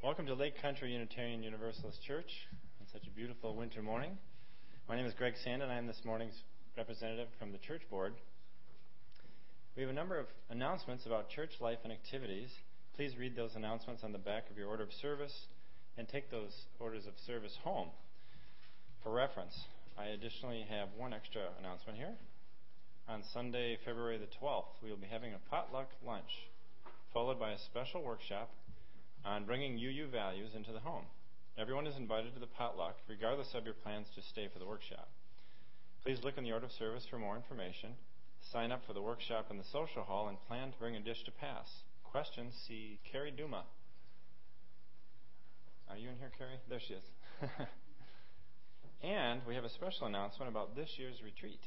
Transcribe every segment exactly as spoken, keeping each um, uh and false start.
Welcome to Lake Country Unitarian Universalist Church on such a beautiful winter morning. My name is Greg Sand, and I am this morning's representative from the church board. We have a number of announcements about church life and activities. Please read those announcements on the back of your order of service and take those orders of service home for reference. I additionally have one extra announcement here. On Sunday, February the twelfth, we will be having a potluck lunch, followed by a special workshop on bringing U U values into the home. Everyone is invited to the potluck, regardless of your plans to stay for the workshop. Please look in the order of service for more information. Sign up for the workshop in the social hall and plan to bring a dish to pass. Questions, see Carrie Duma. Are you in here, Carrie? There she is. And we have a special announcement about this year's retreat.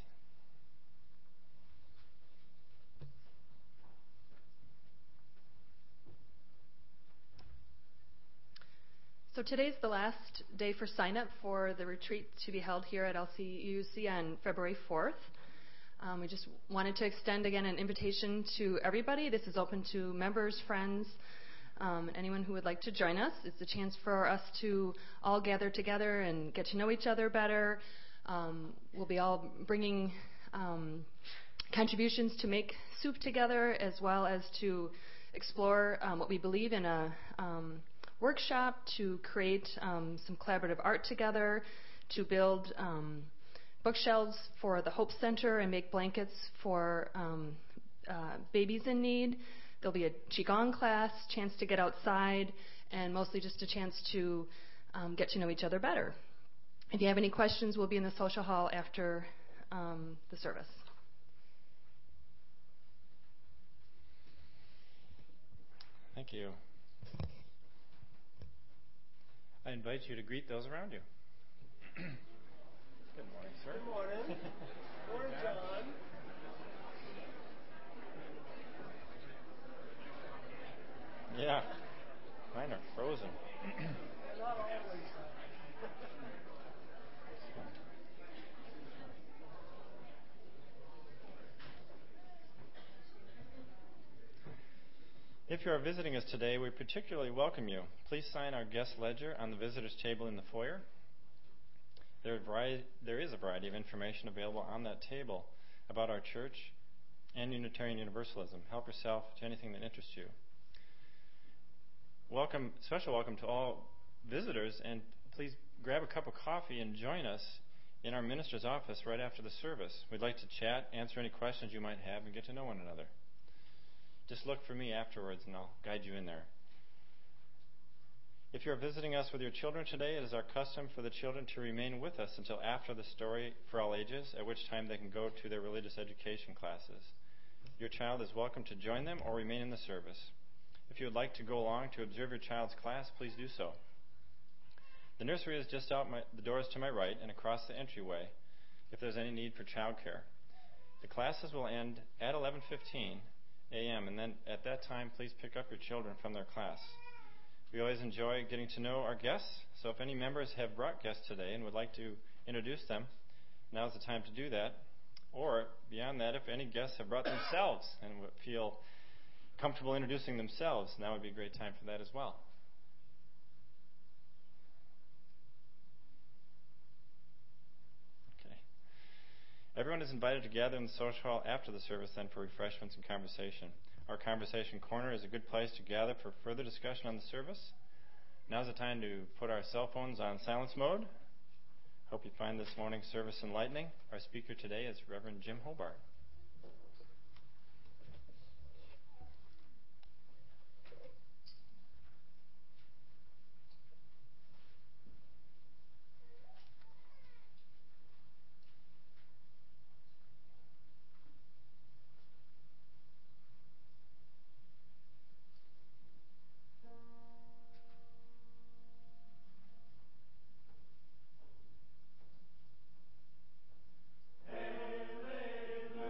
So today's the last day for sign-up for the retreat to be held here at L C U C on February fourth. Um, we just wanted to extend again an invitation to everybody. This is open to members, friends, um, anyone who would like to join us. It's a chance for us to all gather together and get to know each other better. Um, we'll be all bringing um, contributions to make soup together, as well as to explore um, what we believe in a um, workshop, to create um, some collaborative art together, to build um, bookshelves for the Hope Center and make blankets for um, uh, babies in need. There'll be a Qigong class, chance to get outside, and mostly just a chance to um, get to know each other better. If you have any questions, we'll be in the social hall after um, the service. Thank you. I invite you to greet those around you. Good morning, sir. Good morning. Morning, John. Yeah, mine are frozen. Not always. If you are visiting us today, we particularly welcome you. Please sign our guest ledger on the visitors table in the foyer. There, variety, there is a variety of information available on that table about our church and Unitarian Universalism. Help yourself to anything that interests you. Welcome, special welcome to all visitors, and please grab a cup of coffee and join us in our minister's office right after the service. We'd like to chat, answer any questions you might have, and get to know one another. Just look for me afterwards, and I'll guide you in there. If you're visiting us with your children today, it is our custom for the children to remain with us until after the story for all ages, at which time they can go to their religious education classes. Your child is welcome to join them or remain in the service. If you would like to go along to observe your child's class, please do so. The nursery is just out my, the doors to my right and across the entryway if there's any need for childcare. The classes will end at eleven fifteen a m, and then at that time, please pick up your children from their class. We always enjoy getting to know our guests, so if any members have brought guests today and would like to introduce them, now's the time to do that. Or, beyond that, if any guests have brought themselves and feel comfortable introducing themselves, now would be a great time for that as well. Everyone is invited to gather in the social hall after the service then for refreshments and conversation. Our conversation corner is a good place to gather for further discussion on the service. Now's the time to put our cell phones on silence mode. Hope you find this morning's service enlightening. Our speaker today is Reverend Jim Hobart. Alleluia.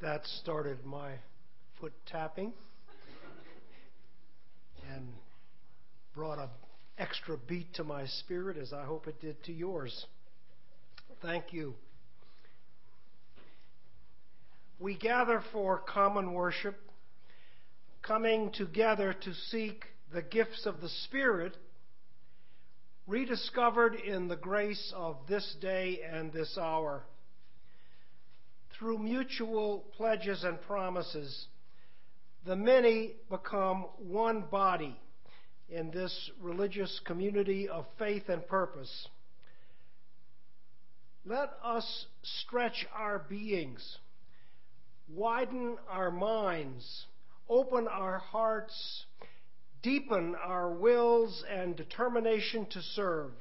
That started my foot tapping and brought an extra beat to my spirit, as I hope it did to yours. Thank you. We gather for common worship, coming together to seek the gifts of the Spirit, rediscovered in the grace of this day and this hour. Through mutual pledges and promises, the many become one body in this religious community of faith and purpose. Let us stretch our beings, widen our minds, open our hearts, deepen our wills and determination to serve.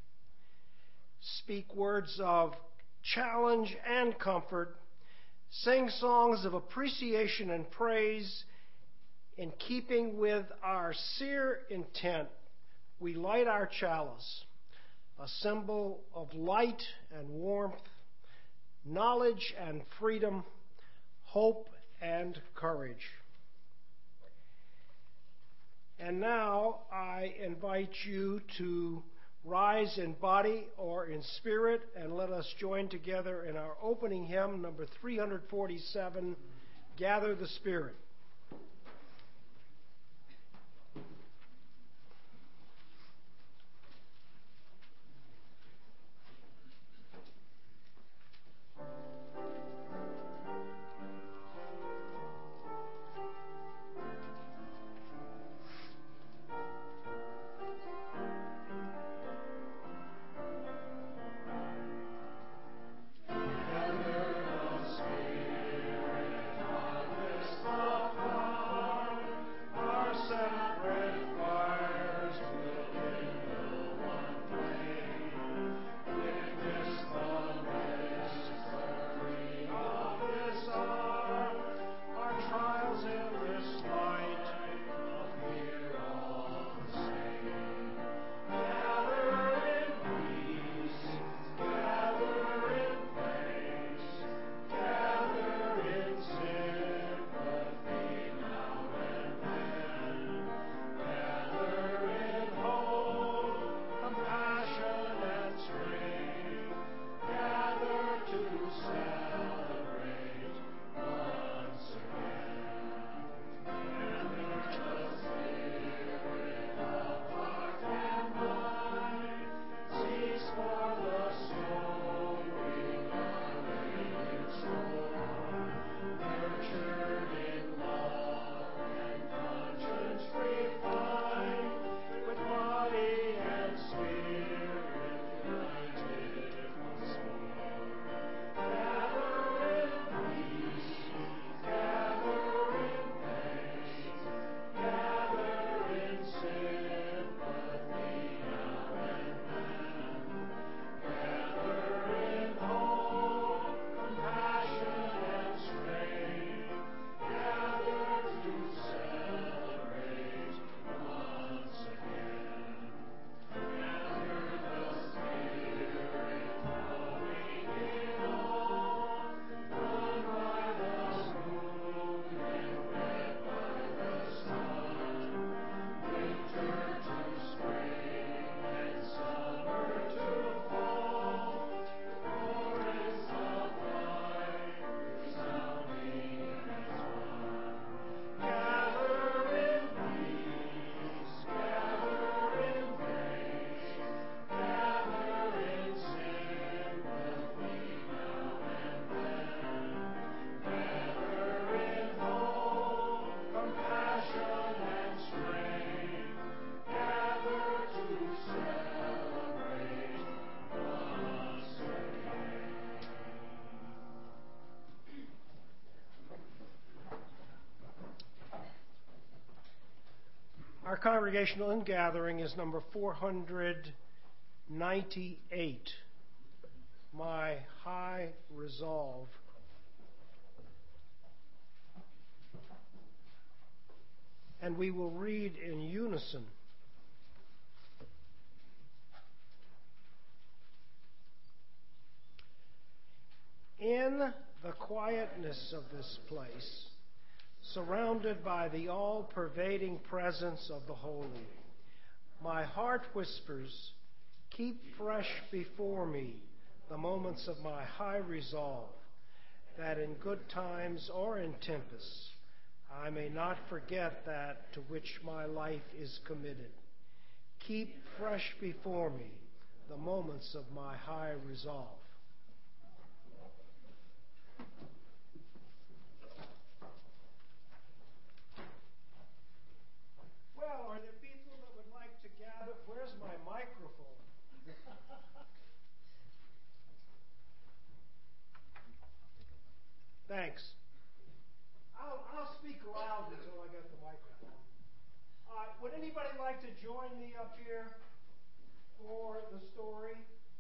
Speak words of challenge and comfort. Sing songs of appreciation and praise. In keeping with our sincere intent, we light our chalice, a symbol of light and warmth, knowledge and freedom, hope and courage. And now I invite you to rise in body or in spirit, and let us join together in our opening hymn, number three forty-seven, Gather the Spirit. Our congregational ingathering is number four ninety-eight, My High Resolve. And we will read in unison. In the quietness of this place, surrounded by the all-pervading presence of the holy. My heart whispers, keep fresh before me the moments of my high resolve, that in good times or in tempests I may not forget that to which my life is committed. Keep fresh before me the moments of my high resolve. Well, are there people that would like to gather? Where's my microphone? Thanks. I'll, I'll speak loud until I get the microphone. Uh, would anybody like to join me up here for the story?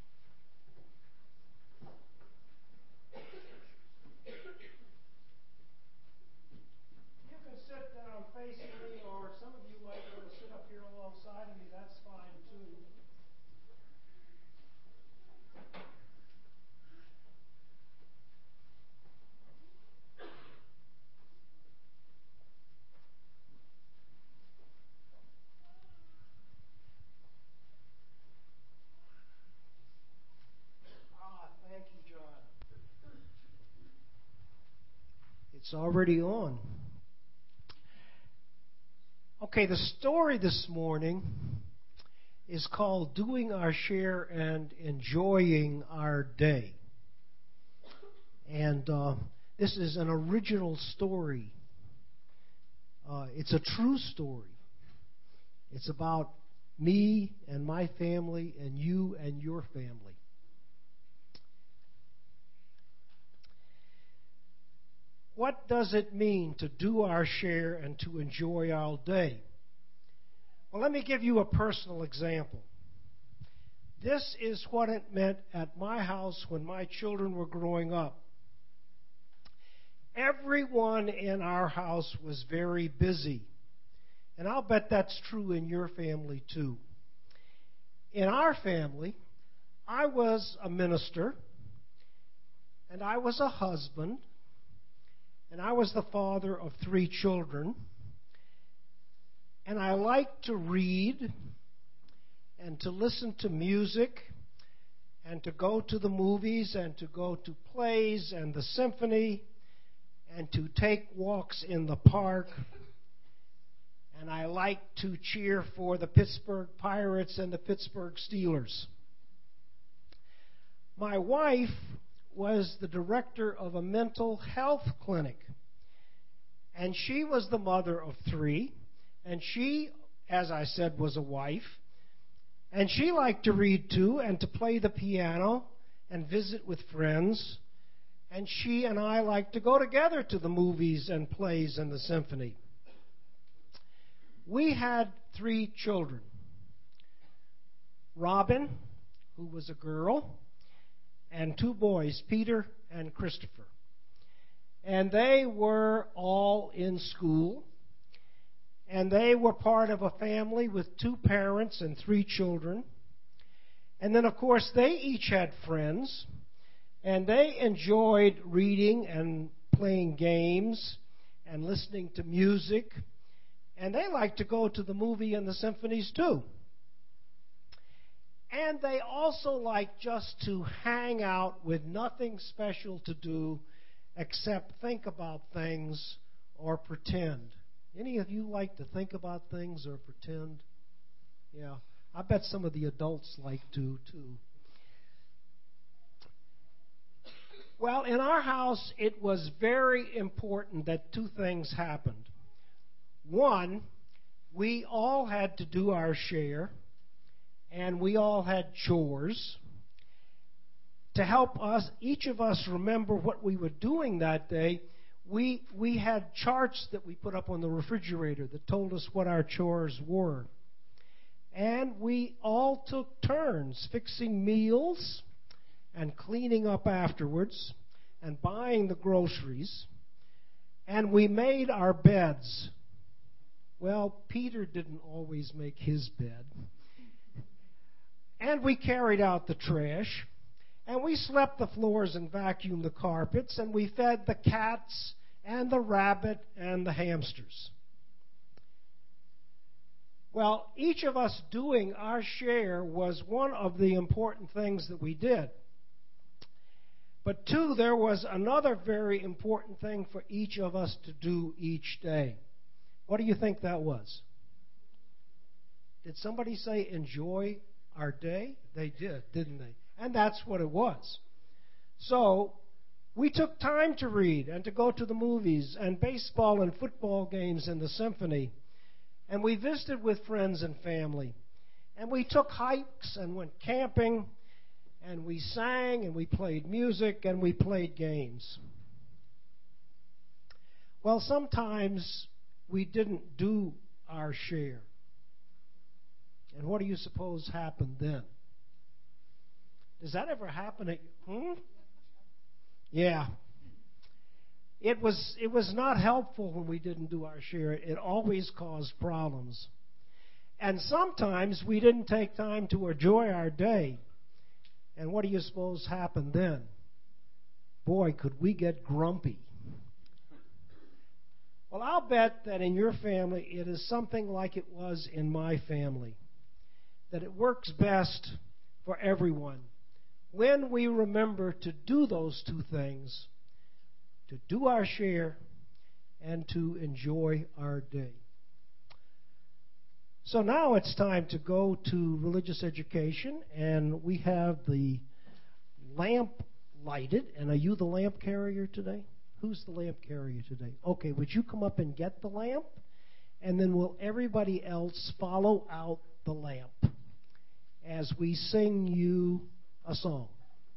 You can sit down facing me, or some of you might want to sit up here alongside of me. That's fine too. It's already on. Okay, the story this morning is called Doing Our Share and Enjoying Our Day. And uh, this is an original story. Uh, it's a true story. It's about me and my family and you and your family. What does it mean to do our share and to enjoy our day? Well, let me give you a personal example. This is what it meant at my house when my children were growing up. Everyone in our house was very busy. And I'll bet that's true in your family too. In our family, I was a minister, and I was a husband, and I was the father of three children. And I liked to read and to listen to music and to go to the movies and to go to plays and the symphony and to take walks in the park. And I liked to cheer for the Pittsburgh Pirates and the Pittsburgh Steelers. My wife was the director of a mental health clinic. And she was the mother of three. And she, as I said, was a wife. And she liked to read too and to play the piano and visit with friends. And she and I liked to go together to the movies and plays and the symphony. We had three children. Robin, who was a girl, and two boys, Peter and Christopher. And they were all in school. And they were part of a family with two parents and three children. And then, of course, they each had friends. And they enjoyed reading and playing games and listening to music. And they liked to go to the movie and the symphonies too. And they also liked just to hang out with nothing special to do except think about things or pretend. Any of you like to think about things or pretend? Yeah, I bet some of the adults like to too. Well, in our house, it was very important that two things happened. One, we all had to do our share, and we all had chores to help us, each of us remember what we were doing that day. We, we had charts that we put up on the refrigerator that told us what our chores were. And we all took turns fixing meals and cleaning up afterwards and buying the groceries. And we made our beds. Well, Peter didn't always make his bed. And we carried out the trash. And we swept the floors and vacuumed the carpets, and we fed the cats and the rabbit and the hamsters. Well, each of us doing our share was one of the important things that we did. But two, there was another very important thing for each of us to do each day. What do you think that was? Did somebody say enjoy our day? They did, didn't they? And that's what it was. So we took time to read and to go to the movies and baseball and football games and the symphony. And we visited with friends and family. And we took hikes and went camping. And we sang and we played music and we played games. Well, sometimes we didn't do our share. And what do you suppose happened then? Does that ever happen at you? Hmm? Yeah. It was, it was not helpful when we didn't do our share. It always caused problems. And sometimes we didn't take time to enjoy our day. And what do you suppose happened then? Boy, could we get grumpy. Well, I'll bet that in your family it is something like it was in my family. That it works best for everyone when we remember to do those two things, to do our share and to enjoy our day. So now it's time to go to religious education, and we have the lamp lighted. And are you the lamp carrier today? Who's the lamp carrier today? Okay, would you come up and get the lamp? And then will everybody else follow out the lamp as we sing you a song?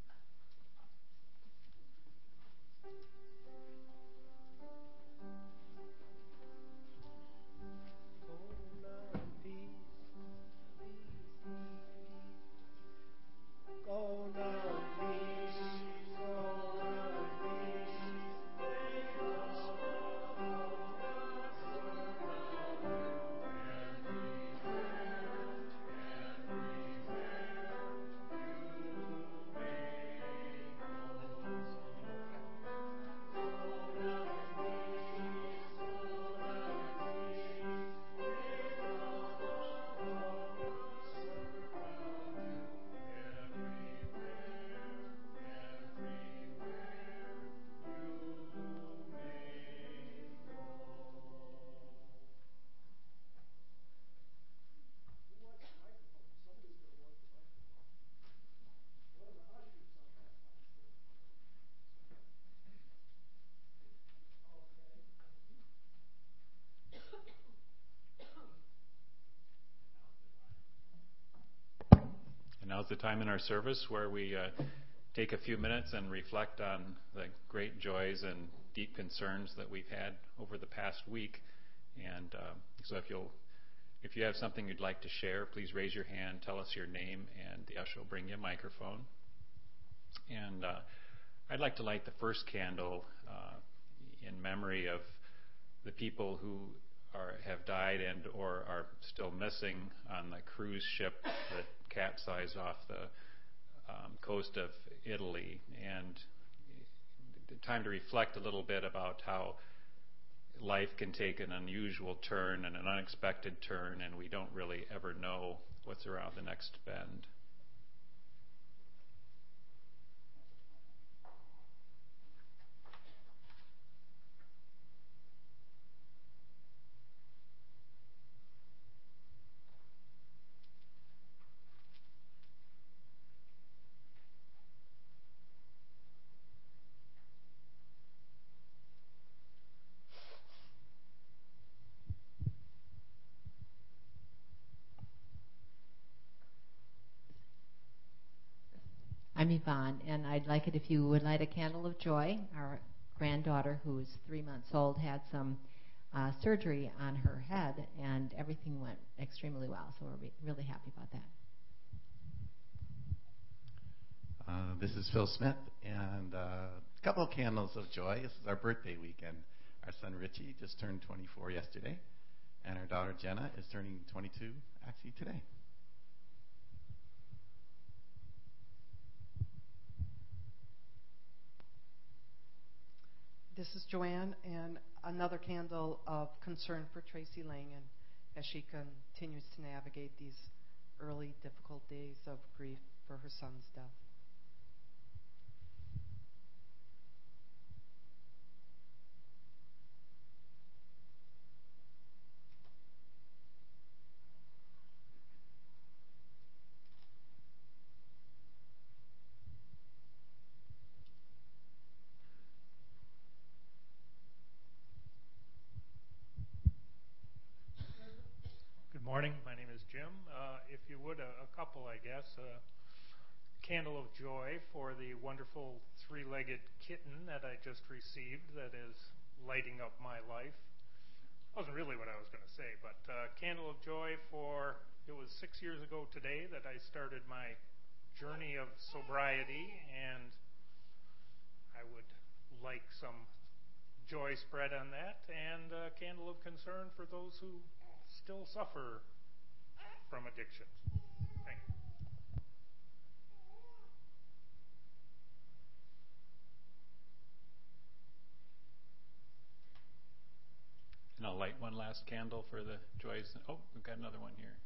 Now's the time in our service where we uh, take a few minutes and reflect on the great joys and deep concerns that we've had over the past week. And uh, so if you'll, if you have something you'd like to share, please raise your hand, tell us your name, and the usher will bring you a microphone. And uh, I'd like to light the first candle uh, in memory of the people who are, have died and or are still missing on the cruise ship that capsized off the um, coast of Italy, and time to reflect a little bit about how life can take an unusual turn and an unexpected turn, and we don't really ever know what's around the next bend. I'm Yvonne, and I'd like it if you would light a candle of joy. Our granddaughter, who's three months old, had some uh, surgery on her head, and everything went extremely well, so we're re- really happy about that. Uh, this is Phil Smith, and uh, a couple of candles of joy. This is our birthday weekend. Our son Richie just turned twenty-four yesterday, and our daughter Jenna is turning twenty-two actually today. This is Joanne, and another candle of concern for Tracy Langan as she continues to navigate these early, difficult days of grief for her son's death. Good morning. My name is Jim. Uh, if you would, a, a couple, I guess. A candle of joy for the wonderful three-legged kitten that I just received that is lighting up my life. Wasn't really what I was going to say, but uh, candle of joy for, it was six years ago today that I started my journey of sobriety, and I would like some joy spread on that, and a candle of concern for those who still suffer from addictions. Thank you. And I'll light one last candle for the joys. Oh, we've got another one here.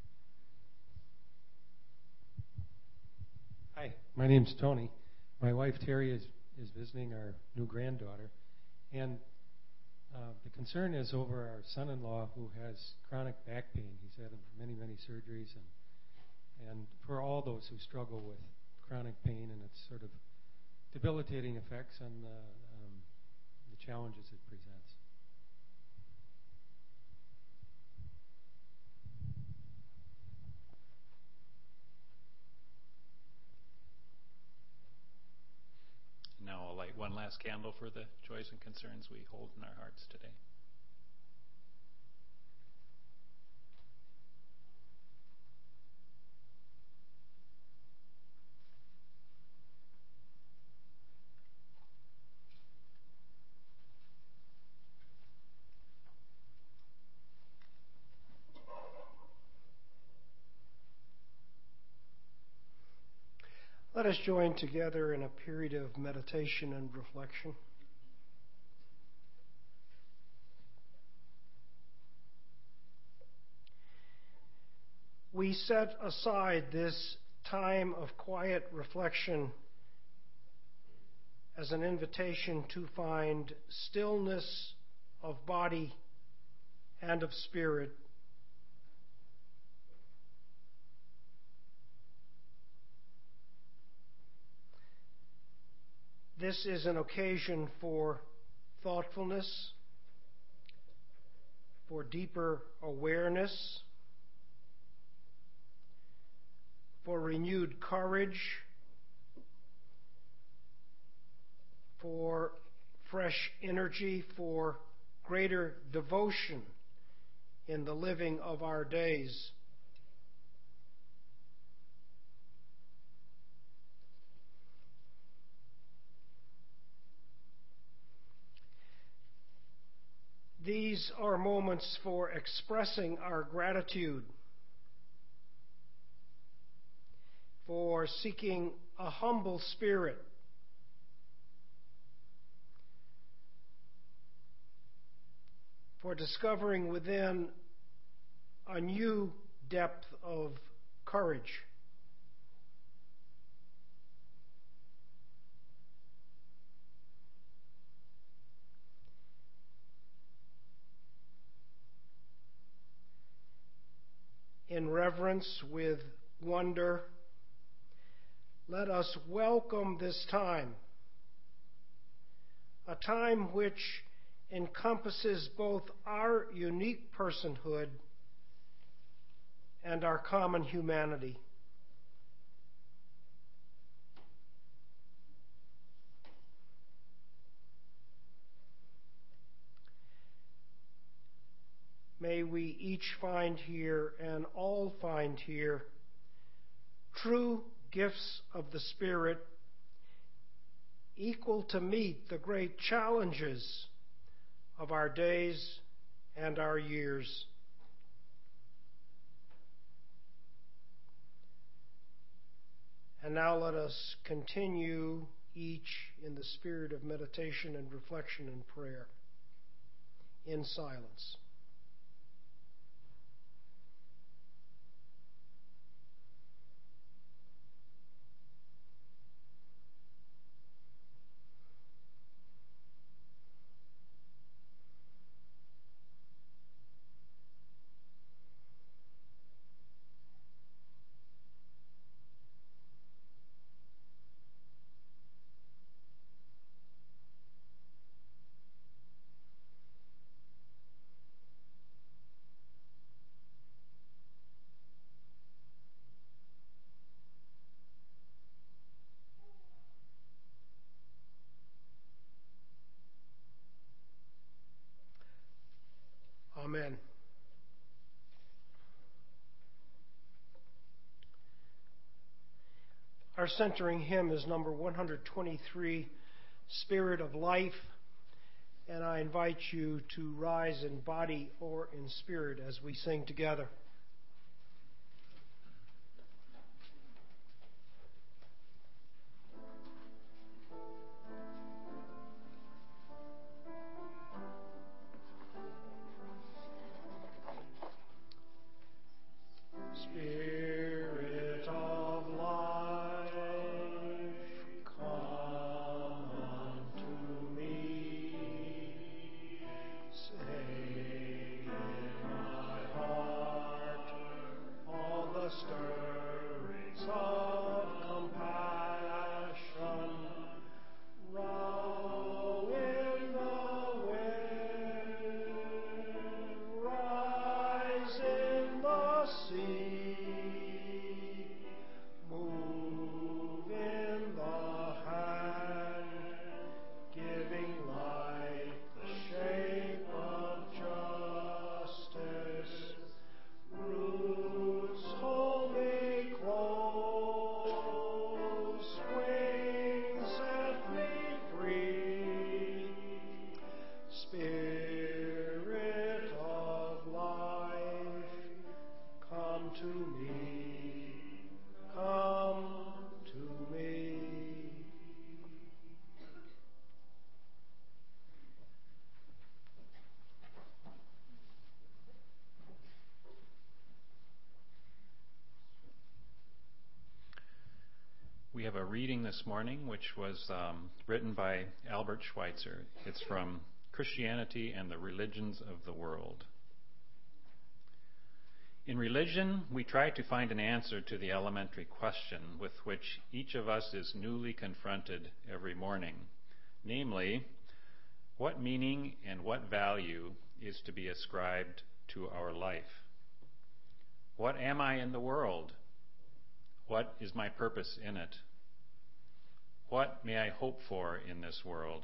Hi, my name's Tony. My wife Terry is, is visiting our new granddaughter, and Uh, the concern is over our son-in-law who has chronic back pain. He's had many, many surgeries, and and for all those who struggle with chronic pain and its sort of debilitating effects on the, um, the challenges it presents. Now I'll light one last candle for the joys and concerns we hold in our hearts today. Let us join together in a period of meditation and reflection. We set aside this time of quiet reflection as an invitation to find stillness of body and of spirit. This is an occasion for thoughtfulness, for deeper awareness, for renewed courage, for fresh energy, for greater devotion in the living of our days. These are moments for expressing our gratitude, for seeking a humble spirit, for discovering within a new depth of courage. In reverence, with wonder, let us welcome this time, a time which encompasses both our unique personhood and our common humanity. May we each find here, and all find here, true gifts of the Spirit, equal to meet the great challenges of our days and our years. And now let us continue each in the spirit of meditation and reflection and prayer in silence. Amen. Our centering hymn is number one hundred twenty-three, Spirit of Life, and I invite you to rise in body or in spirit as we sing together. We have a reading this morning which was um, written by Albert Schweitzer. It's from Christianity and the Religions of the World. In religion, we try to find an answer to the elementary question with which each of us is newly confronted every morning. Namely, what meaning and what value is to be ascribed to our life? What am I in the world? What is my purpose in it? What may I hope for in this world?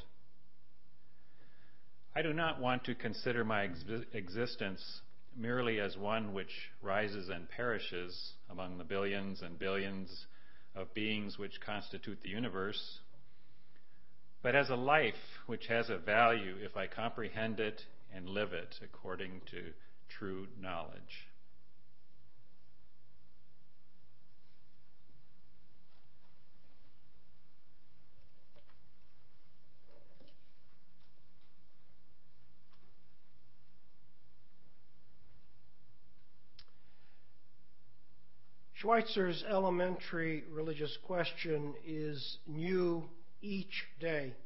I do not want to consider my ex- existence merely as one which rises and perishes among the billions and billions of beings which constitute the universe, but as a life which has a value if I comprehend it and live it according to true knowledge. Schweitzer's elementary religious question is new each day.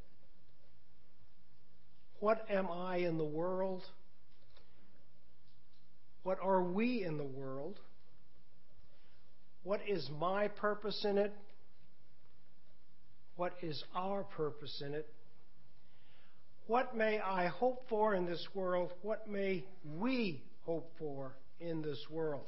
What am I in the world? What are we in the world? What is my purpose in it? What is our purpose in it? What may I hope for in this world? What may we hope for in this world?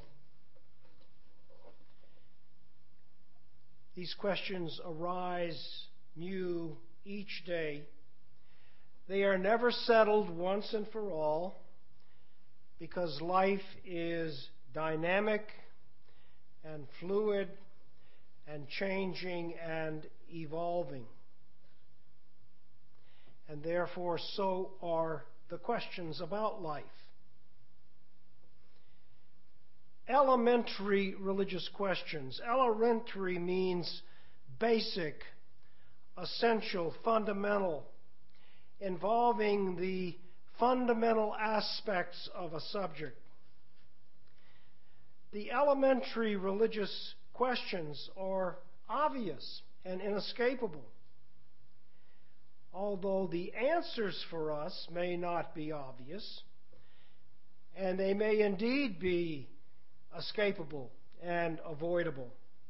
These questions arise new each day. They are never settled once and for all because life is dynamic and fluid and changing and evolving. And therefore, so are the questions about life. Elementary religious questions. Elementary means basic, essential, fundamental, involving the fundamental aspects of a subject. The elementary religious questions are obvious and inescapable, although the answers for us may not be obvious, and they may indeed be escapable and avoidable.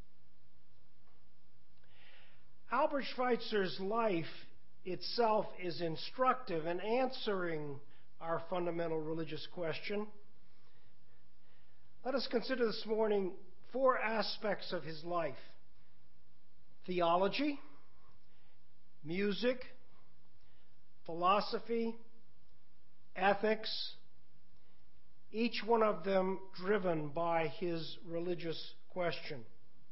Albert Schweitzer's life itself is instructive in answering our fundamental religious question. Let us consider this morning four aspects of his life: theology, music, philosophy, ethics, each one of them driven by his religious question.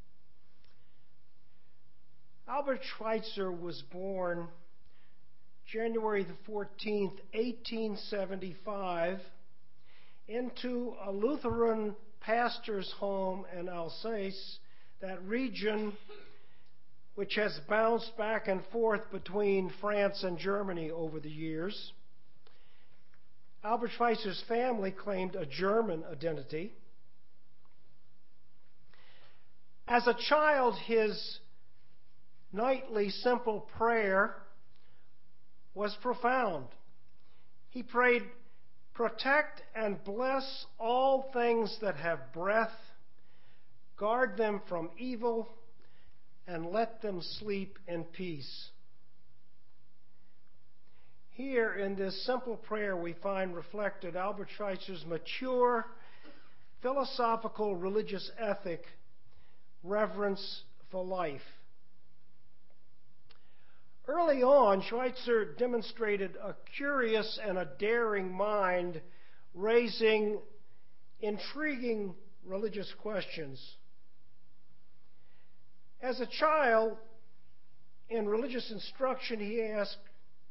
Albert Schweitzer was born January the fourteenth, eighteen seventy-five, into a Lutheran pastor's home in Alsace, that region which has bounced back and forth between France and Germany over the years. Albert Schweitzer's family claimed a German identity. As a child, his nightly simple prayer was profound. He prayed, "Protect and bless all things that have breath, guard them from evil, and let them sleep in peace." Here in this simple prayer we find reflected Albert Schweitzer's mature, philosophical, religious ethic, reverence for life. Early on, Schweitzer demonstrated a curious and a daring mind, raising intriguing religious questions. As a child, in religious instruction, he asked,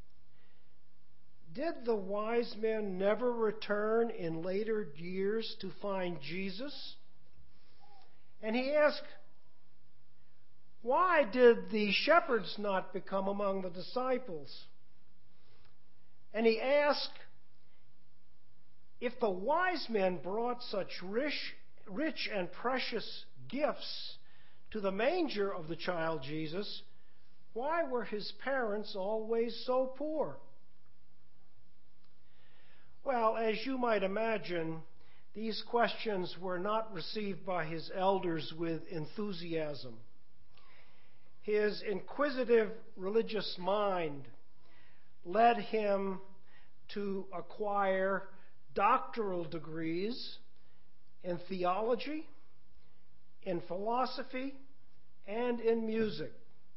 "Did the wise men never return in later years to find Jesus?" And he asked, "Why did the shepherds not become among the disciples?" And he asked, if the wise men brought such rich, rich and precious gifts to the manger of the child Jesus, why were his parents always so poor? Well, as you might imagine, these questions were not received by his elders with enthusiasm. His inquisitive religious mind led him to acquire doctoral degrees in theology, in philosophy, and in music.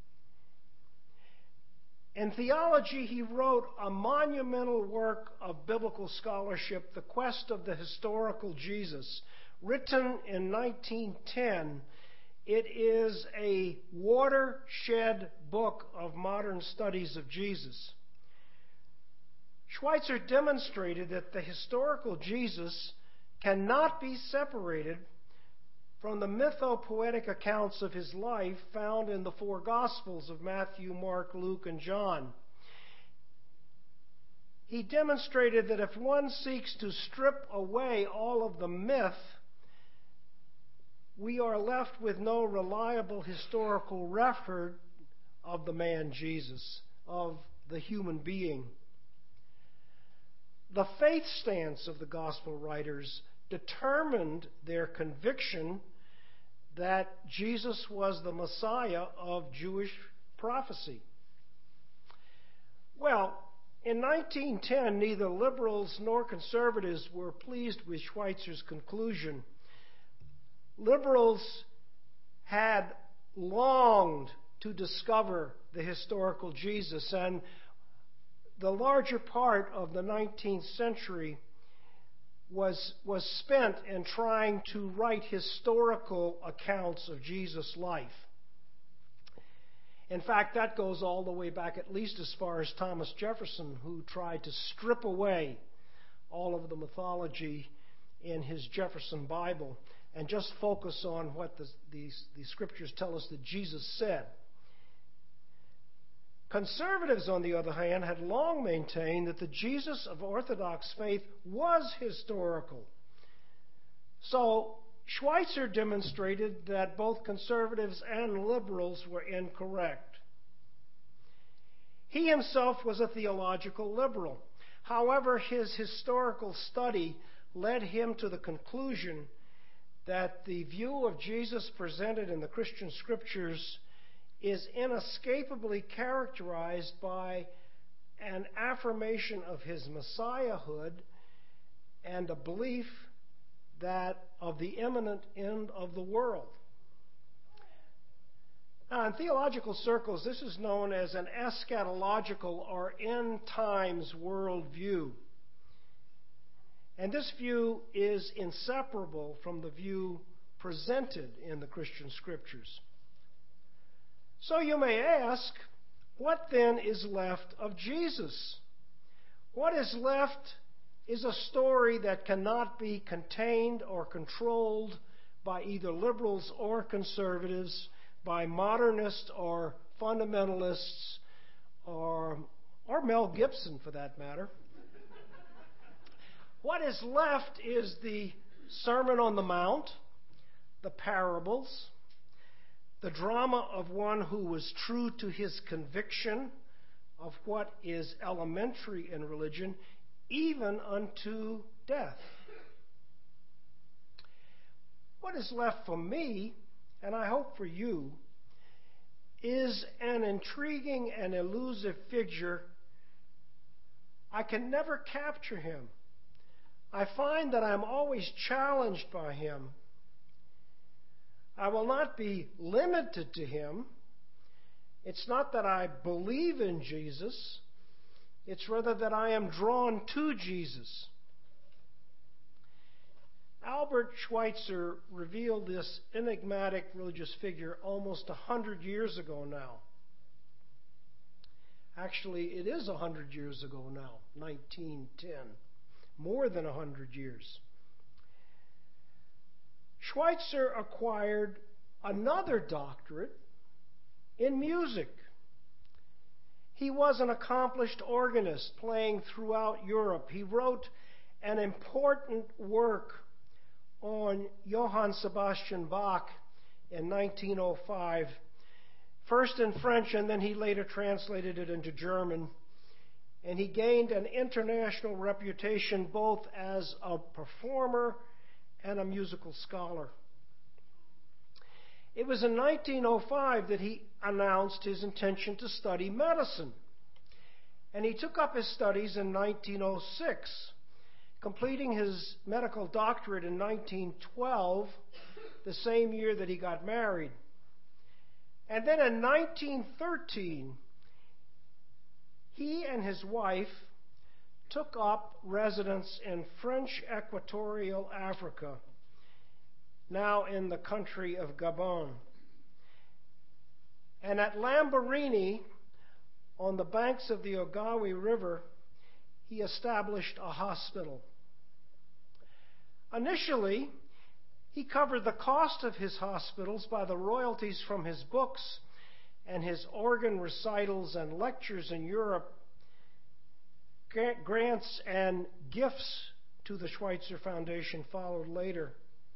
In theology, he wrote a monumental work of biblical scholarship, The Quest of the Historical Jesus, written in nineteen ten. It is a watershed book of modern studies of Jesus. Schweitzer demonstrated that the historical Jesus cannot be separated from the mythopoetic accounts of his life found in the four Gospels of Matthew, Mark, Luke, and John. He demonstrated that if one seeks to strip away all of the myth, we are left with no reliable historical record of the man Jesus, of the human being. The faith stance of the gospel writers determined their conviction that Jesus was the Messiah of Jewish prophecy. Well, in nineteen ten, neither liberals nor conservatives were pleased with Schweitzer's conclusion. Liberals had longed to discover the historical Jesus, and the larger part of the nineteenth century was, was spent in trying to write historical accounts of Jesus' life. In fact, that goes all the way back at least as far as Thomas Jefferson, who tried to strip away all of the mythology in his Jefferson Bible and just focus on what the, the, the scriptures tell us that Jesus said. Conservatives, on the other hand, had long maintained that the Jesus of Orthodox faith was historical. So Schweitzer demonstrated that both conservatives and liberals were incorrect. He himself was a theological liberal. However, his historical study led him to the conclusion that the view of Jesus presented in the Christian scriptures is inescapably characterized by an affirmation of his messiahhood and a belief that of the imminent end of the world. Now, in theological circles, this is known as an eschatological or end times worldview. And this view is inseparable from the view presented in the Christian scriptures. So you may ask, what then is left of Jesus? What is left is a story that cannot be contained or controlled by either liberals or conservatives, by modernists or fundamentalists, or, or Mel Gibson for that matter. What is left is the Sermon on the Mount, the parables, the drama of one who was true to his conviction of what is elementary in religion, even unto death. What is left for me, and I hope for you, is an intriguing and elusive figure. I can never capture him. I find that I'm always challenged by him. I will not be limited to him. It's not that I believe in Jesus. It's rather that I am drawn to Jesus. Albert Schweitzer revealed this enigmatic religious figure almost a hundred years ago now. Actually, it is a hundred years ago now, nineteen ten. More than a hundred years. Schweitzer acquired another doctorate in music. He was an accomplished organist playing throughout Europe. He wrote an important work on Johann Sebastian Bach in nineteen oh five, first in French, and then he later translated it into German. And he gained an international reputation both as a performer and a musical scholar. It was in nineteen oh five that he announced his intention to study medicine. And he took up his studies in nineteen oh six, completing his medical doctorate in nineteen twelve, the same year that he got married. And then in nineteen thirteen, he and his wife took up residence in French Equatorial Africa, now in the country of Gabon. And at Lambaréné, on the banks of the Ogawe River, he established a hospital. Initially, he covered the cost of his hospitals by the royalties from his books and his organ recitals and lectures in Europe. Grants and gifts to the Schweitzer Foundation followed later.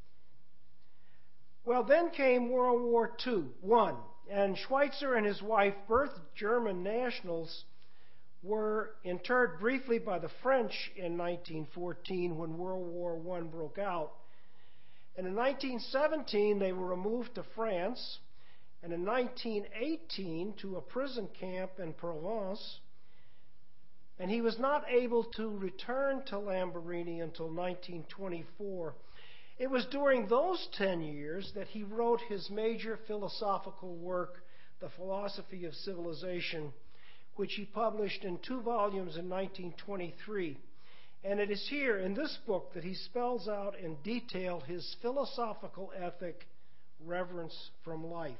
Well, then came World War Two, one, and Schweitzer and his wife, both German nationals, were interred briefly by the French in nineteen fourteen when World War One broke out. And in nineteen seventeen, they were removed to France, and in nineteen eighteen to a prison camp in Provence. And he was not able to return to Lambaréné until nineteen twenty-four. It was during those ten years that he wrote his major philosophical work, The Philosophy of Civilization, which he published in two volumes in nineteen twenty-three. And it is here in this book that he spells out in detail his philosophical ethic, reverence from life.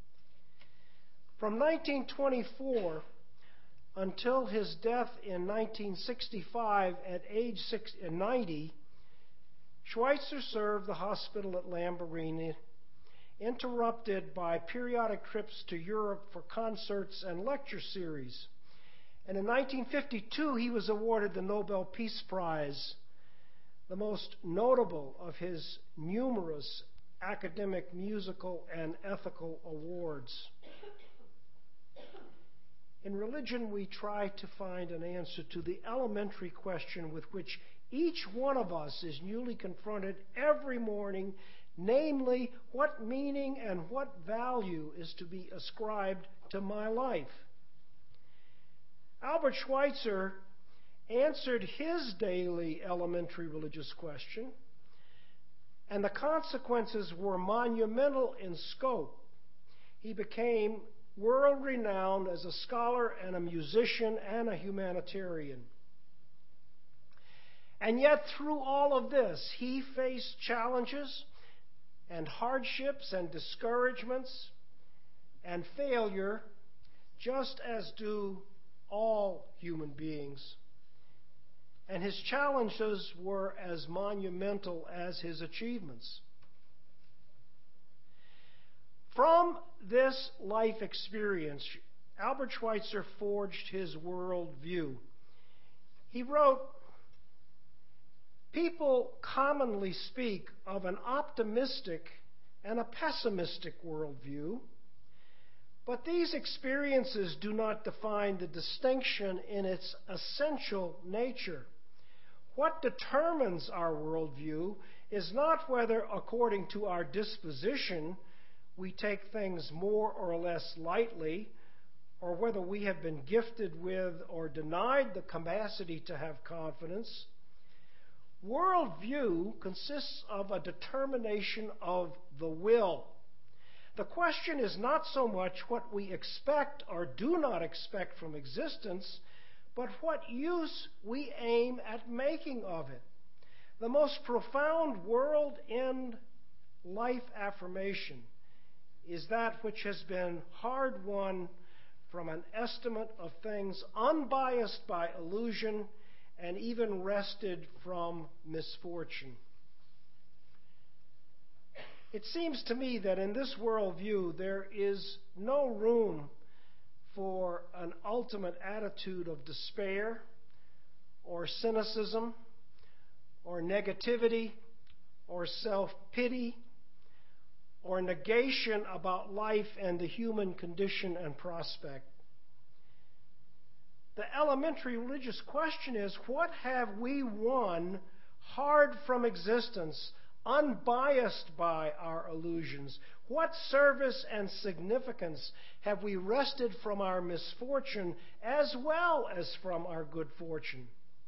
From nineteen twenty-four until his death in nineteen sixty-five at age ninety, Schweitzer served the hospital at Lambaréné interrupted by periodic trips to Europe for concerts and lecture series. And in nineteen fifty-two, he was awarded the Nobel Peace Prize, the most notable of his numerous academic, musical, and ethical awards. In religion, we try to find an answer to the elementary question with which each one of us is newly confronted every morning, namely, what meaning and what value is to be ascribed to my life? Albert Schweitzer answered his daily elementary religious question, and the consequences were monumental in scope. He became world-renowned as a scholar and a musician and a humanitarian. And yet, through all of this, he faced challenges and hardships and discouragements and failure, just as do all human beings. And his challenges were as monumental as his achievements. From this life experience, Albert Schweitzer forged his worldview. He wrote, "People commonly speak of an optimistic and a pessimistic worldview, but these experiences do not define the distinction in its essential nature. What determines our worldview is not whether, according to our disposition, we take things more or less lightly, or whether we have been gifted with or denied the capacity to have confidence. Worldview consists of a determination of the will. The question is not so much what we expect or do not expect from existence, but what use we aim at making of it. The most profound world-end life affirmation is that which has been hard-won from an estimate of things unbiased by illusion and even wrested from misfortune." It seems to me that in this worldview there is no room for an ultimate attitude of despair or cynicism or negativity or self-pity or negation about life and the human condition and prospect. The elementary religious question is, what have we won hard from existence, unbiased by our illusions? What service and significance have we wrested from our misfortune as well as from our good fortune?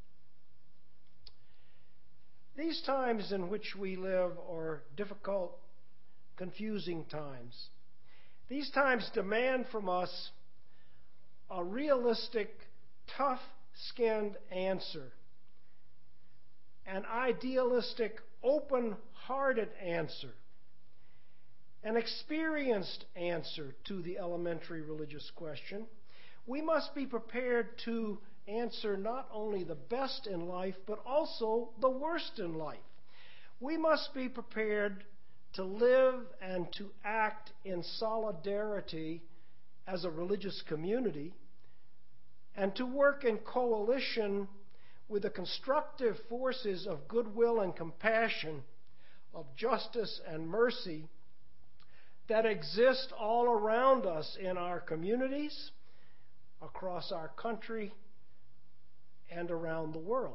These times in which we live are difficult, confusing times. These times demand from us a realistic, tough-skinned answer, an idealistic, open-hearted answer, an experienced answer to the elementary religious question. We must be prepared to answer not only the best in life, but also the worst in life. We must be prepared to live and to act in solidarity as a religious community, and to work in coalition with the constructive forces of goodwill and compassion, of justice and mercy that exist all around us in our communities, across our country, and around the world.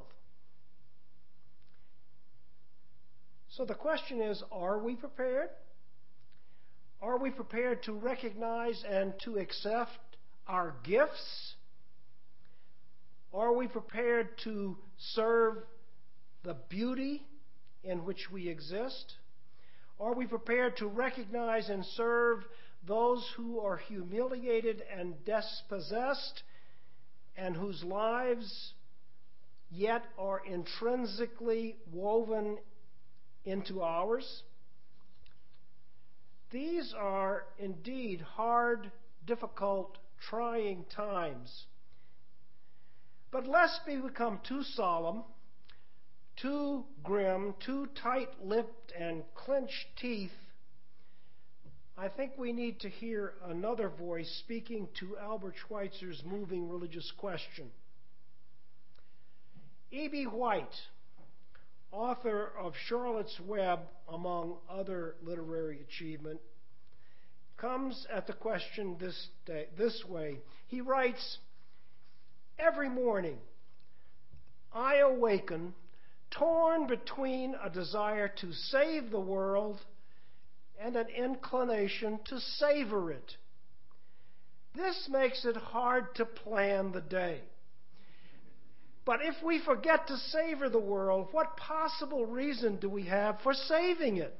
So the question is, are we prepared? Are we prepared to recognize and to accept our gifts? Are we prepared to serve the beauty in which we exist? Are we prepared to recognize and serve those who are humiliated and dispossessed and whose lives yet are intrinsically woven into ours? These are indeed hard, difficult, trying times. But lest we become too solemn, too grim, too tight-lipped and clenched teeth, I think we need to hear another voice speaking to Albert Schweitzer's moving religious question. E B. White, author of Charlotte's Web, among other literary achievement, comes at the question this, day, this way. He writes, "Every morning I awaken torn between a desire to save the world and an inclination to savor it. This makes it hard to plan the day. But if we forget to savor the world, what possible reason do we have for saving it?"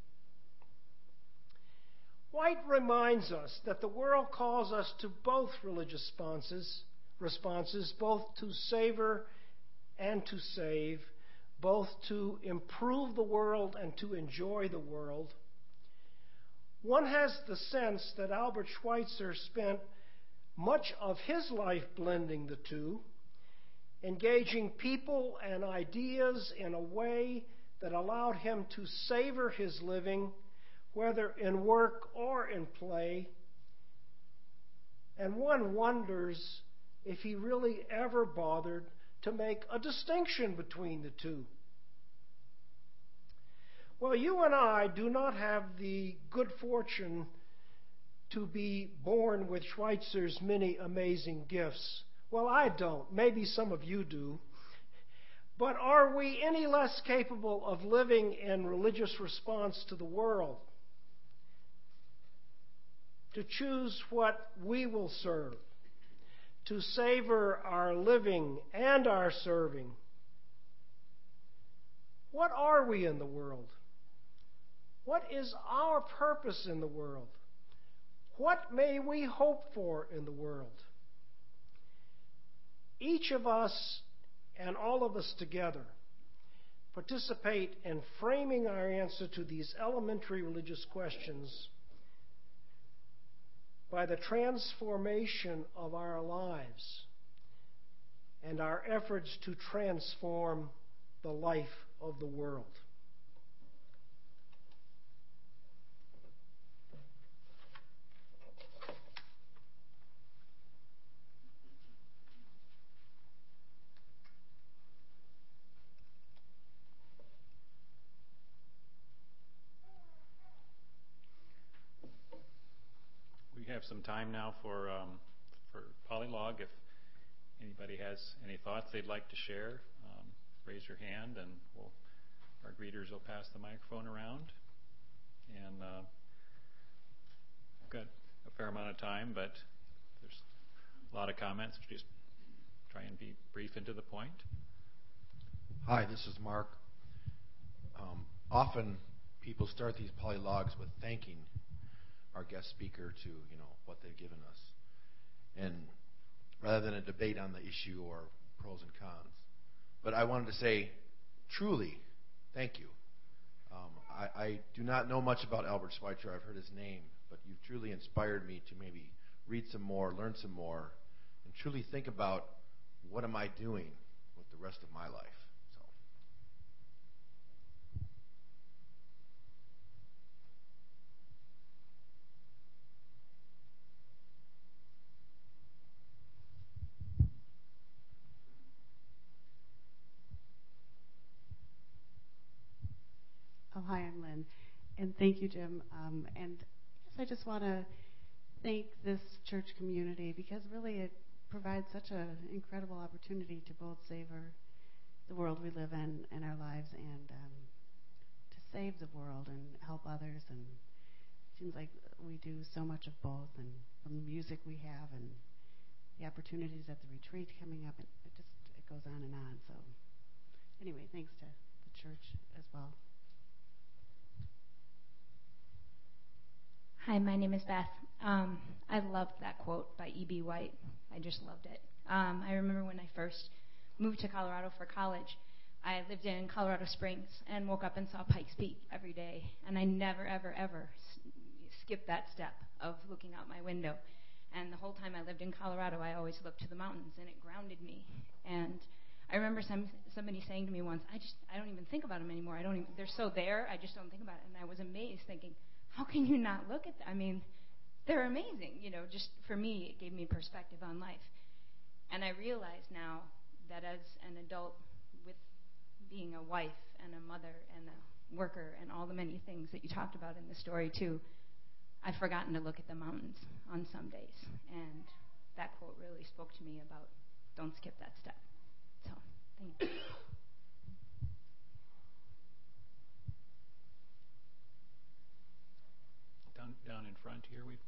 White reminds us that the world calls us to both religious responses, responses, both to savor and to save, both to improve the world and to enjoy the world. One has the sense that Albert Schweitzer spent much of his life blending the two, engaging people and ideas in a way that allowed him to savor his living, whether in work or in play. And one wonders if he really ever bothered to make a distinction between the two. Well, you and I do not have the good fortune to be born with Schweitzer's many amazing gifts. Well, I don't. Maybe some of you do. But are we any less capable of living in religious response to the world? To choose what we will serve, to savor our living and our serving. What are we in the world? What is our purpose in the world? What may we hope for in the world? Each of us and all of us together participate in framing our answer to these elementary religious questions by the transformation of our lives and our efforts to transform the life of the world. We have some time now for um, for Polylog. If anybody has any thoughts they'd like to share, um, raise your hand, and we'll, our greeters will pass the microphone around. And uh, we've got a fair amount of time, but there's a lot of comments. Just try and be brief and to the point. Hi, this is Mark. Um, often people start these polylogs with thanking our guest speaker to, you know, what they've given us, and rather than a debate on the issue or pros and cons. But I wanted to say, truly, thank you. Um, I, I do not know much about Albert Schweitzer. I've heard his name, but you've truly inspired me to maybe read some more, learn some more, and truly think about what am I doing with the rest of my life. Oh, hi, I'm Lynn. And thank you, Jim. Um, and I just want to thank this church community because really it provides such an incredible opportunity to both savor the world we live in and our lives and um, to save the world and help others. And it seems like we do so much of both, and from the music we have and the opportunities at the retreat coming up, it, it just it goes on and on. So anyway, thanks to the church as well. Hi, my name is Beth. Um, I loved that quote by E B. White. I just loved it. Um, I remember when I first moved to Colorado for college, I lived in Colorado Springs and woke up and saw Pikes Peak every day. And I never, ever, ever s- skipped that step of looking out my window. And the whole time I lived in Colorado, I always looked to the mountains, and it grounded me. And I remember some somebody saying to me once, I just I don't even think about them anymore. I don't even, they're so there, I just don't think about it. And I was amazed, thinking, how can you not look at them? I mean, they're amazing. You know, just for me, it gave me perspective on life. And I realize now that as an adult, with being a wife and a mother and a worker and all the many things that you talked about in the story too, I've forgotten to look at the mountains on some days. And that quote really spoke to me about don't skip that step. So, thank you. Down, down in front here, we.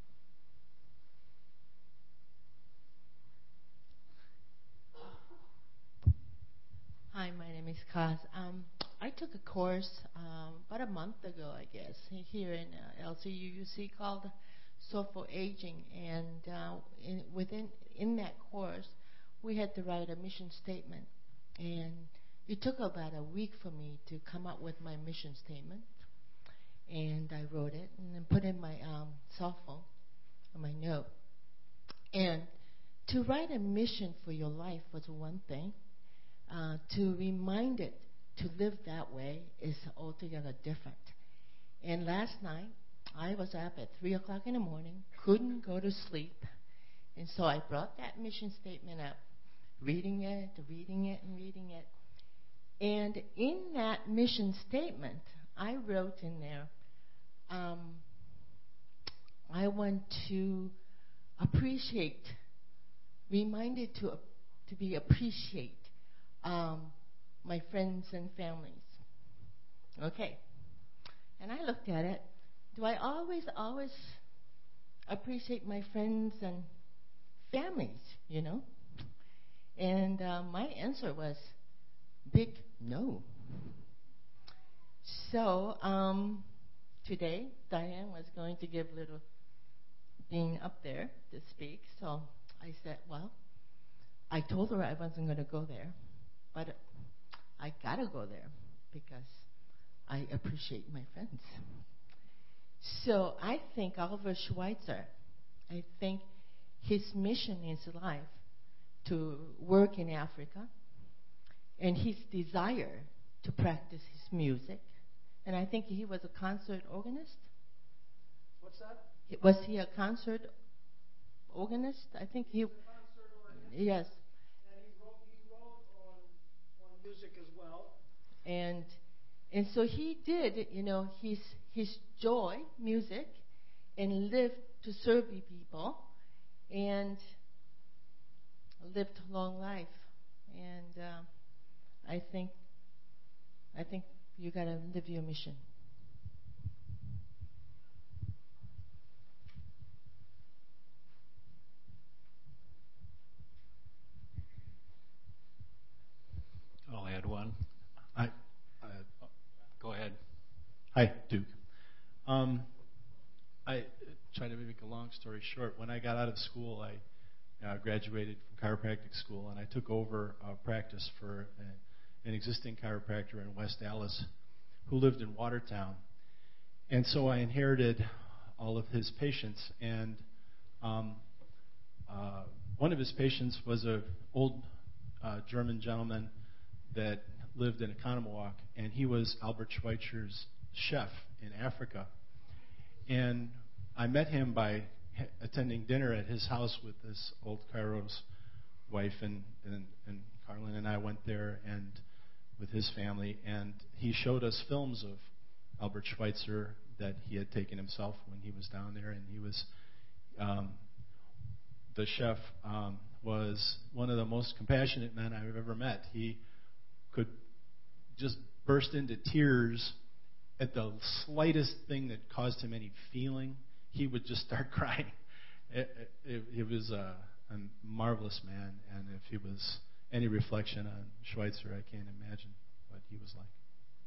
Hi, my name is Kaz. Um, I took a course um, about a month ago, I guess, here in uh, L C U U C called Soulful Aging, and uh, in, within in that course, we had to write a mission statement, and it took about a week for me to come up with my mission statement, and I wrote it and then put in my um, cell phone, on my note, and to write a mission for your life was one thing. Uh, to remind it to live that way is altogether different. And last night, I was up at three o'clock in the morning, couldn't go to sleep, and so I brought that mission statement up, reading it, reading it, and reading it. And in that mission statement, I wrote in there, um, I want to appreciate, reminded to, to be appreciate Um, my friends and families. Okay. And I looked at it. Do I always, always appreciate my friends and families, you know? And uh, my answer was big no. So um, today, Diane was going to give little Dean up there to speak. So I said, well, I told her I wasn't going to go there. But I gotta go there because I appreciate my friends. So I think Oliver Schweitzer, I think his mission in his life to work in Africa and his desire to practice his music, and I think he was a concert organist. What's that? Was he a concert organist? I think he. He's a concert organist. Yes. Music as well, and and so he did, you know, his his joy music, and lived to serve the people, and lived a long life, and uh, I think I think you gotta live your mission. I'll add one. I, I Go ahead. Hi, Duke. Um, I try to make a long story short. When I got out of school, I uh, graduated from chiropractic school, and I took over uh, practice for a, an existing chiropractor in West Dallas who lived in Watertown. And so I inherited all of his patients, and um, uh, one of his patients was an old uh, German gentleman that lived in Economowalk, and he was Albert Schweitzer's chef in Africa. And I met him by ha- attending dinner at his house with this old Cairo's wife, and, and, and Carlin and I went there and with his family, and he showed us films of Albert Schweitzer that he had taken himself when he was down there, and he was, um, the chef um, was one of the most compassionate men I've ever met. He could just burst into tears at the slightest thing that caused him any feeling. He would just start crying. It, it, it was a, a marvelous man, and if he was any reflection on Schweitzer, I can't imagine what he was like.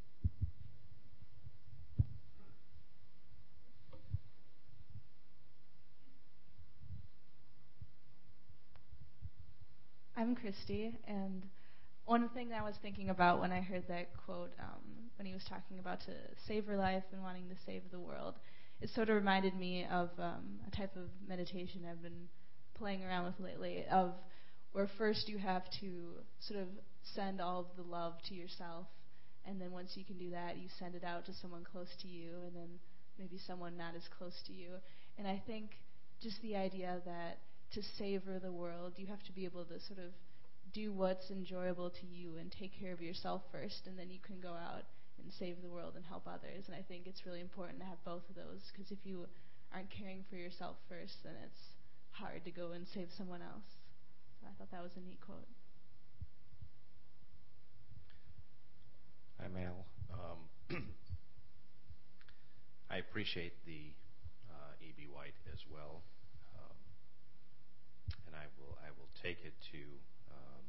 I'm Christy, and one thing that I was thinking about when I heard that quote, um, when he was talking about to save her life and wanting to save the world, it sort of reminded me of um, a type of meditation I've been playing around with lately, of where first you have to sort of send all of the love to yourself, and then once you can do that, you send it out to someone close to you, and then maybe someone not as close to you. And I think just the idea that to savor the world, you have to be able to sort of do what's enjoyable to you and take care of yourself first, and then you can go out and save the world and help others. And I think it's really important to have both of those, because if you aren't caring for yourself first, then it's hard to go and save someone else. So I thought that was a neat quote. Hi, Mal. Um, I appreciate the uh, E B. White as well, um, and I will I will take it to um,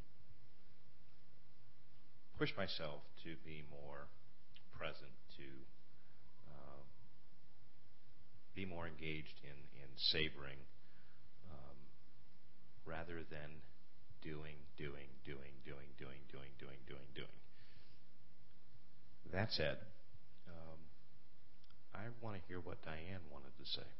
push myself to be more present, to um, be more engaged in in savoring, um, rather than doing, doing, doing, doing, doing, doing, doing, doing, doing. That said, um, I want to hear what Diane wanted to say.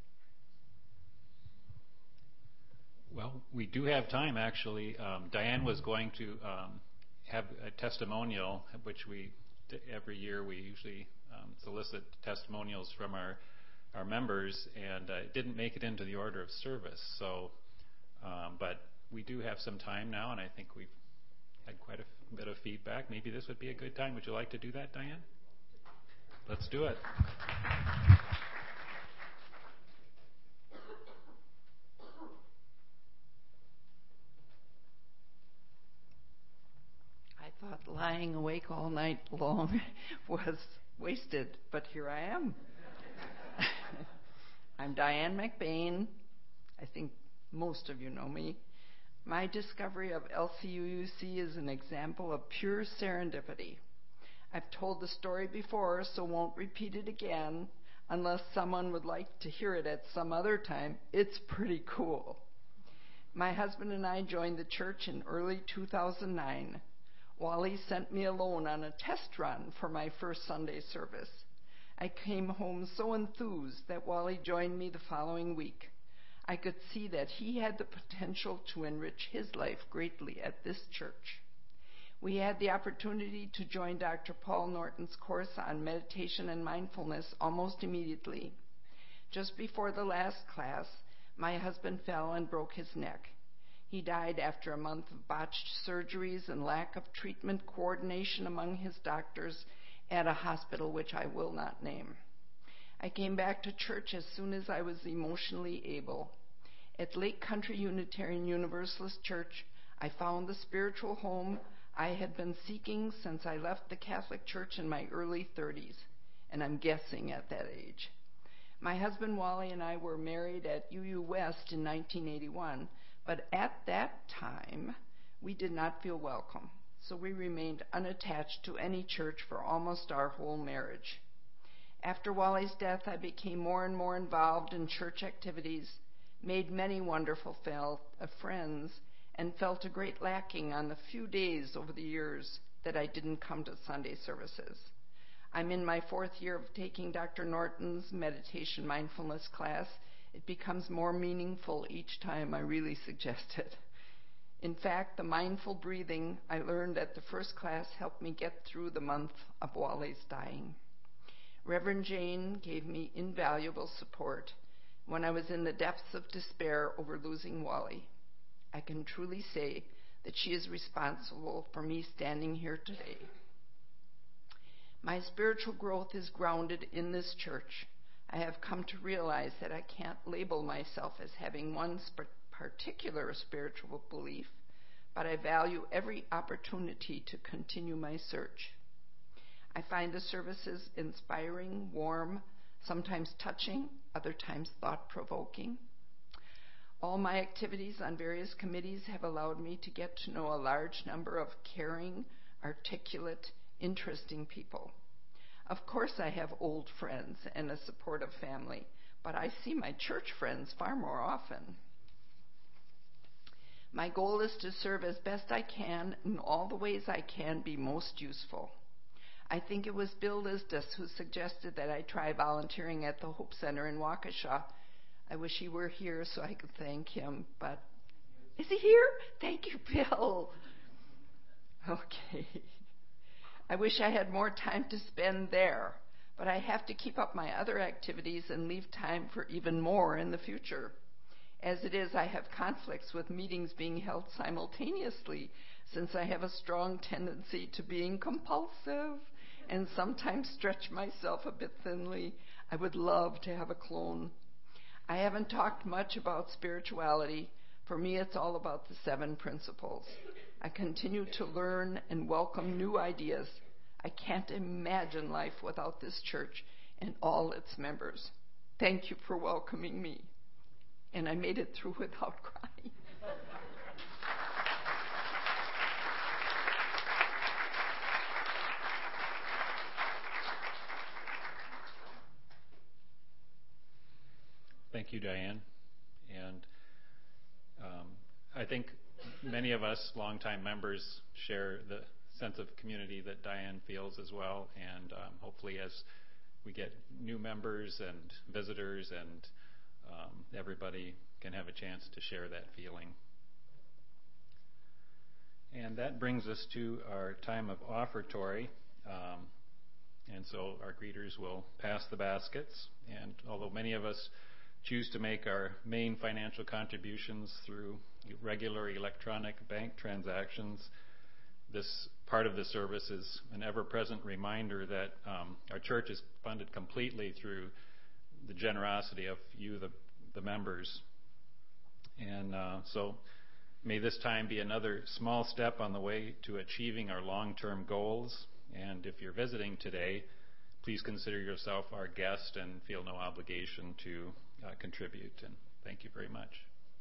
Well, we do have time, actually. Um, Diane was going to um, have a testimonial, which we, every year we usually um, solicit testimonials from our, our members, and uh, it didn't make it into the order of service. So, um, but we do have some time now, and I think we've had quite a f- bit of feedback. Maybe this would be a good time. Would you like to do that, Diane? Let's do it. I thought lying awake all night long was wasted, but here I am. I'm Diane McBain. I think most of you know me. My discovery of L C U U C is an example of pure serendipity. I've told the story before, so won't repeat it again unless someone would like to hear it at some other time. It's pretty cool. My husband and I joined the church in early two thousand nine. Wally sent me alone on a test run for my first Sunday service. I came home so enthused that Wally joined me the following week. I could see that he had the potential to enrich his life greatly at this church. We had the opportunity to join Doctor Paul Norton's course on meditation and mindfulness almost immediately. Just before the last class, my husband fell and broke his neck. He died after a month of botched surgeries and lack of treatment coordination among his doctors at a hospital which I will not name. I came back to church as soon as I was emotionally able. At Lake Country Unitarian Universalist Church, I found the spiritual home I had been seeking since I left the Catholic Church in my early thirties, and I'm guessing at that age. My husband Wally and I were married at U U West in nineteen eighty-one, but at that time, we did not feel welcome, so we remained unattached to any church for almost our whole marriage. After Wally's death, I became more and more involved in church activities, made many wonderful fel- uh, friends, and felt a great lacking on the few days over the years that I didn't come to Sunday services. I'm in my fourth year of taking Doctor Norton's meditation mindfulness class. It becomes more meaningful each time I really suggest it. In fact, the mindful breathing I learned at the first class helped me get through the month of Wally's dying. Reverend Jane gave me invaluable support when I was in the depths of despair over losing Wally. I can truly say that she is responsible for me standing here today. My spiritual growth is grounded in this church. I have come to realize that I can't label myself as having one sp- particular spiritual belief, but I value every opportunity to continue my search. I find the services inspiring, warm, sometimes touching, other times thought-provoking. All my activities on various committees have allowed me to get to know a large number of caring, articulate, interesting people. Of course, I have old friends and a supportive family, but I see my church friends far more often. My goal is to serve as best I can in all the ways I can be most useful. I think it was Bill Lisdus who suggested that I try volunteering at the Hope Center in Waukesha. I wish he were here so I could thank him, but is he here? Thank you, Bill. Okay. I wish I had more time to spend there, but I have to keep up my other activities and leave time for even more in the future. As it is, I have conflicts with meetings being held simultaneously, since I have a strong tendency to being compulsive and sometimes stretch myself a bit thinly. I would love to have a clone. I haven't talked much about spirituality. For me, it's all about the seven principles. I continue to learn and welcome new ideas. I can't imagine life without this church and all its members. Thank you for welcoming me. And I made it through without crying. Thank you, Diane. And um, I think many of us, longtime members, share the sense of community that Diane feels as well. And um, hopefully as we get new members and visitors and um, everybody can have a chance to share that feeling. And that brings us to our time of offertory. Um, and so our greeters will pass the baskets. And although many of us choose to make our main financial contributions through regular electronic bank transactions, this part of the service is an ever-present reminder that um, our church is funded completely through the generosity of you, the, the members. And uh, so may this time be another small step on the way to achieving our long-term goals. And if you're visiting today, please consider yourself our guest and feel no obligation to uh, contribute. And thank you very much.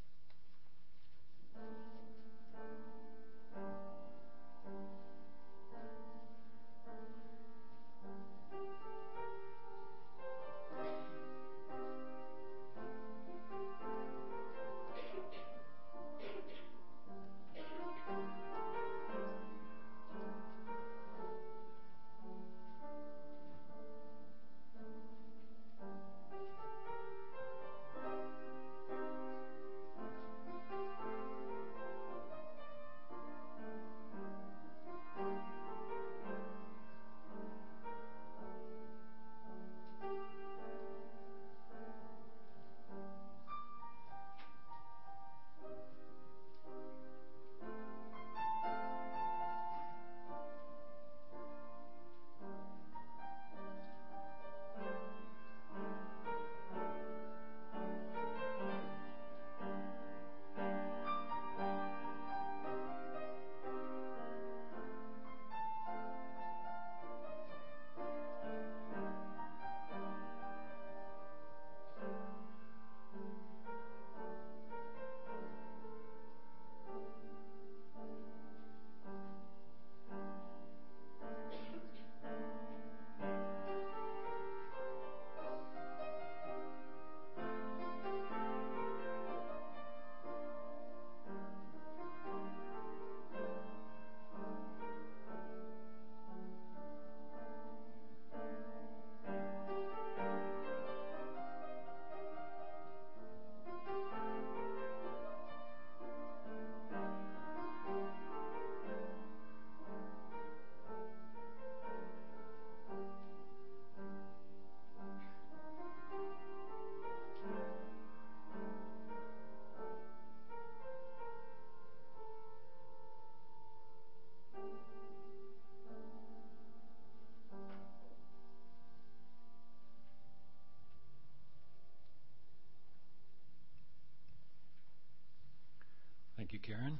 Thank you, Karen.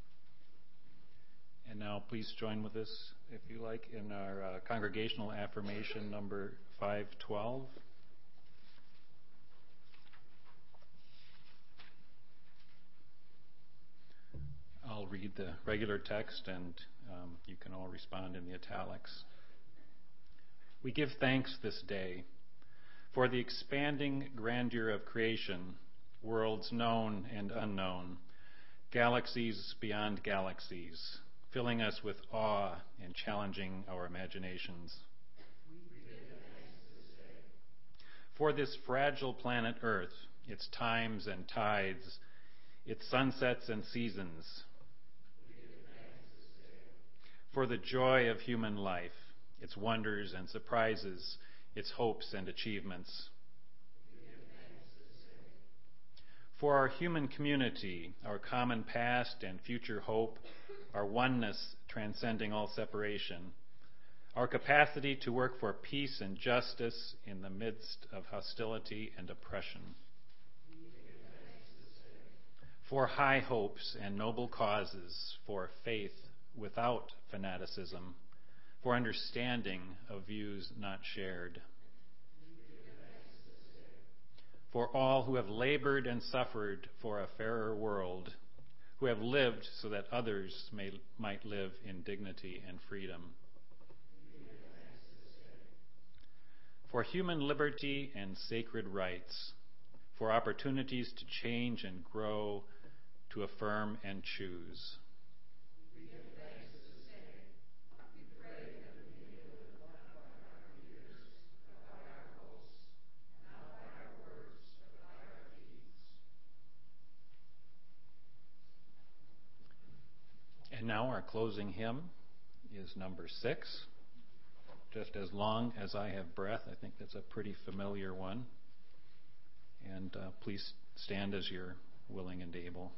And now please join with us, if you like, in our uh, congregational affirmation number five twelve. I'll read the regular text and um, you can all respond in the italics. We give thanks this day for the expanding grandeur of creation, worlds known and unknown, galaxies beyond galaxies, filling us with awe and challenging our imaginations. For this fragile planet Earth, its times and tides, its sunsets and seasons. For the joy of human life, its wonders and surprises, its hopes and achievements. For our human community, our common past and future hope, our oneness transcending all separation, our capacity to work for peace and justice in the midst of hostility and oppression. For high hopes and noble causes, for faith without fanaticism, for understanding of views not shared. For all who have labored and suffered for a fairer world, who have lived so that others may, might live in dignity and freedom. For human liberty and sacred rights, for opportunities to change and grow, to affirm and choose. And now our closing hymn is number six, Just as Long as I Have Breath. I think that's a pretty familiar one. And uh, please stand as you're willing and able.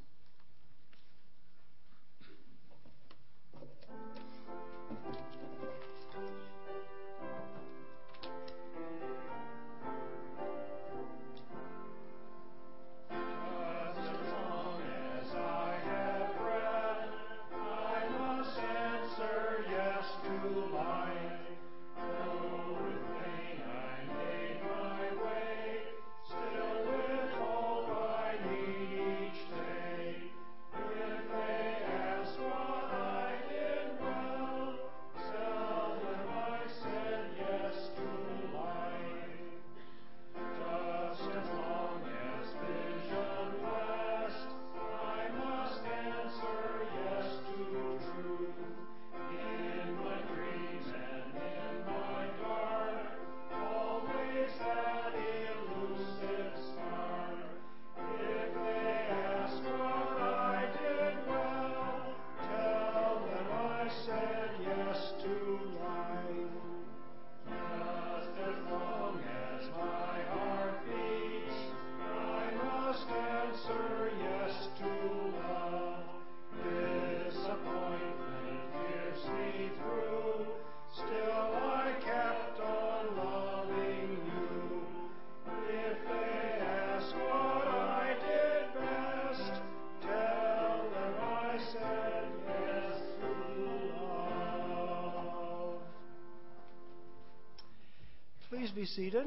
Please be seated.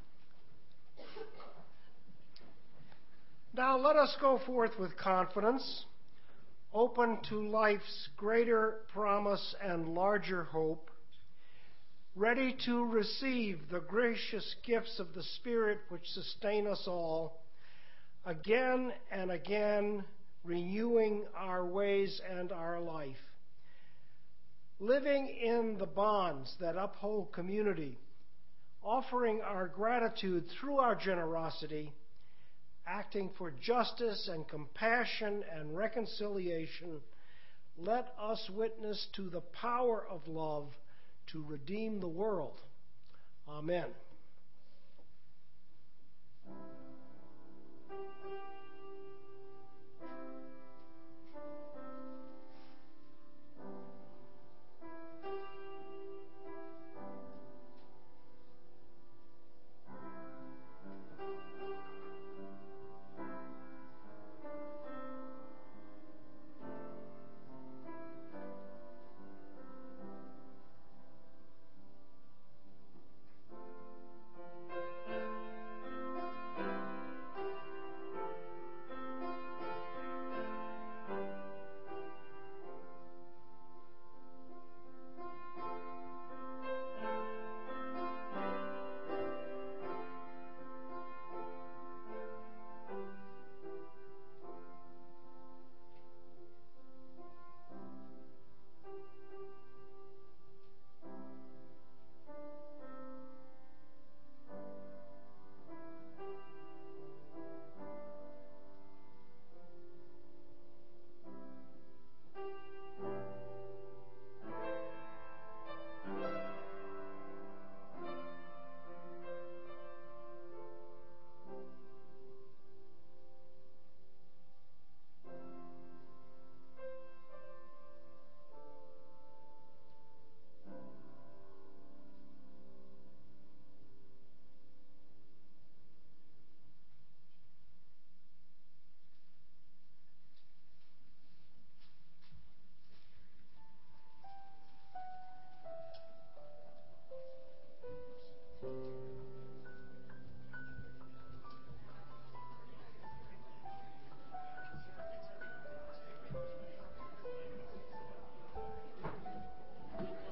Now let us go forth with confidence, open to life's greater promise and larger hope, ready to receive the gracious gifts of the Spirit which sustain us all, again and again renewing our ways and our life, living in the bonds that uphold community, offering our gratitude through our generosity, acting for justice and compassion and reconciliation. Let us witness to the power of love to redeem the world. Amen.